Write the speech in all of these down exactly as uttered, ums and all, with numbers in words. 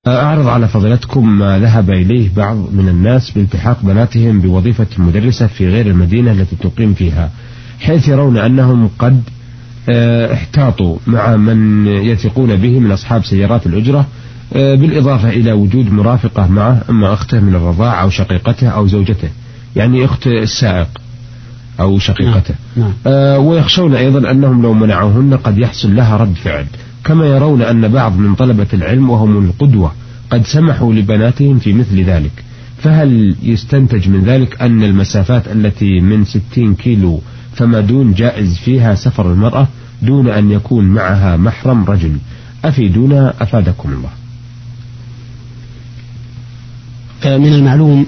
أعرض على فضيلتكم ما ذهب إليه بعض من الناس بالتحاق بناتهم بوظيفة مدرسة في غير المدينة التي تقيم فيها، حيث يرون أنهم قد احتاطوا مع من يثقون به من أصحاب سيارات الأجرة، بالإضافة إلى وجود مرافقة معه، أما أخته من الرضاعة أو شقيقته أو زوجته، يعني أخت السائق أو شقيقته. نعم. نعم. ويخشون أيضا أنهم لو منعوهن قد يحصل لها رد فعل، كما يرون أن بعض من طلبة العلم وهم القدوة قد سمحوا لبناتهم في مثل ذلك، فهل يستنتج من ذلك أن المسافات التي من ستين كيلو فما دون جائز فيها سفر المرأة دون أن يكون معها محرم رجل؟ أفيدونا أفادكم الله. من المعلوم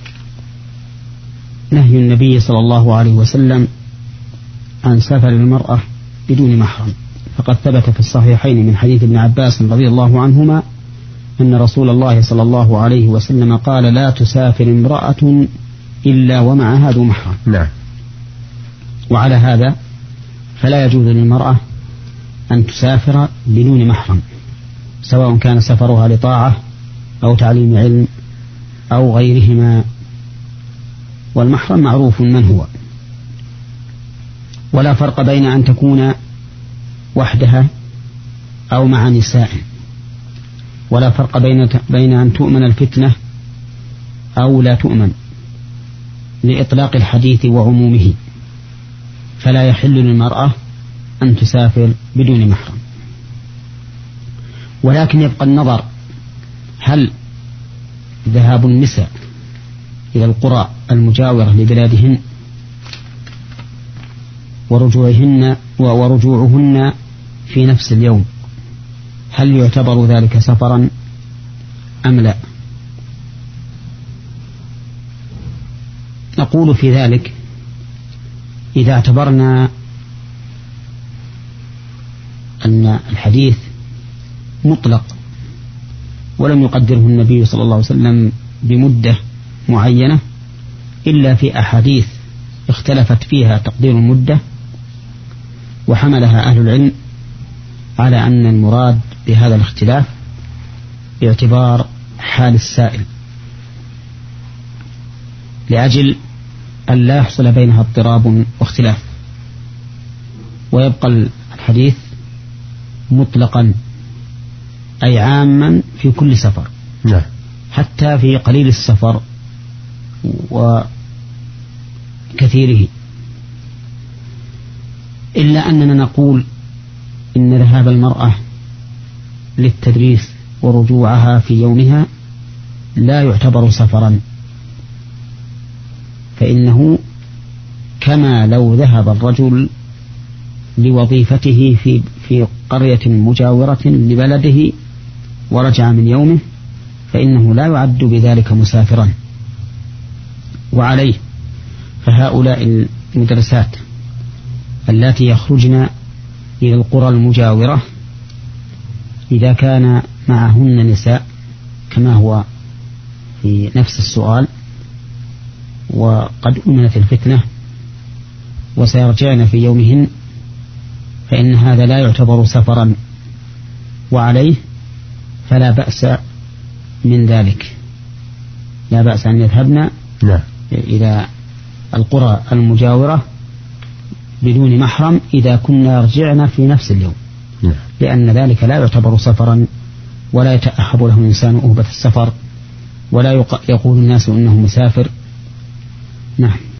نهي النبي صلى الله عليه وسلم عن سفر المرأة بدون محرم، فقد ثبت في الصحيحين من حديث ابن عباس رضي الله عنهما أن رسول الله صلى الله عليه وسلم قال: لا تسافر امرأة إلا ومعها ذو محرم. نعم. وعلى هذا فلا يجوز للمرأة أن تسافر بدون محرم، سواء كان سفرها لطاعة أو تعليم علم أو غيرهما، والمحرم معروف من هو، ولا فرق بين أن تكون وحدها أو مع نساء، ولا فرق بين بين أن تؤمن الفتنة أو لا تؤمن، لإطلاق الحديث وعمومه، فلا يحل للمرأة أن تسافر بدون محرم. ولكن يبقى النظر، هل ذهاب النساء إلى القرى المجاورة لبلادهن ورجوعهن ورجوعهن في نفس اليوم هل يعتبر ذلك سفرا أم لا؟ نقول في ذلك: إذا اعتبرنا أن الحديث مطلق ولم يقدره النبي صلى الله عليه وسلم بمدة معينة إلا في أحاديث اختلفت فيها تقدير المدة، وحملها أهل العلم على أن المراد بهذا الاختلاف باعتبار حال السائل، لأجل أن لا يحصل بينها اضطراب واختلاف، ويبقى الحديث مطلقا أي عاما في كل سفر. نعم. حتى في قليل السفر وكثيره، إلا أننا نقول إن ذهاب المرأة للتدريس ورجوعها في يومها لا يعتبر سفرا، فإنه كما لو ذهب الرجل لوظيفته في في قرية مجاورة لبلده ورجع من يومه، فإنه لا يعد بذلك مسافرا. وعليه فهؤلاء المدرسات التي يخرجن إلى القرى المجاورة إذا كان معهن نساء كما هو في نفس السؤال وقد أمنت الفتنة وسيرجعن في يومهن، فإن هذا لا يعتبر سفرا، وعليه فلا بأس من ذلك، لا بأس أن يذهبن لا. إلى القرى المجاورة بدون محرم إذا كنا يرجعن في نفس اليوم، لا. لأن ذلك لا يعتبر سفرا، ولا يتأهب له الإنسان أهبة السفر، ولا يقول الناس إنه مسافر. نعم.